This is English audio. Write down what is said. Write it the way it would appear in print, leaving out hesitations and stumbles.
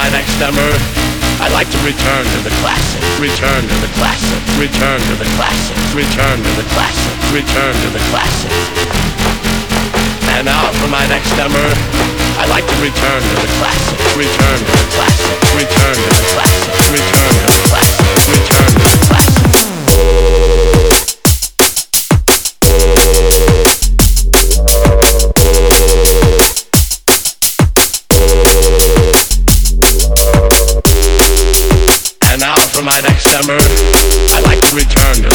my next number, I'd like to return to the classics, return to the classics, return to the classics, return to the classics, return to the classics. And now for my next number, I'd like to return to the classics, return to the classics, return to the classics, return to the classics, return to the classics. For my next number, I'd like to return to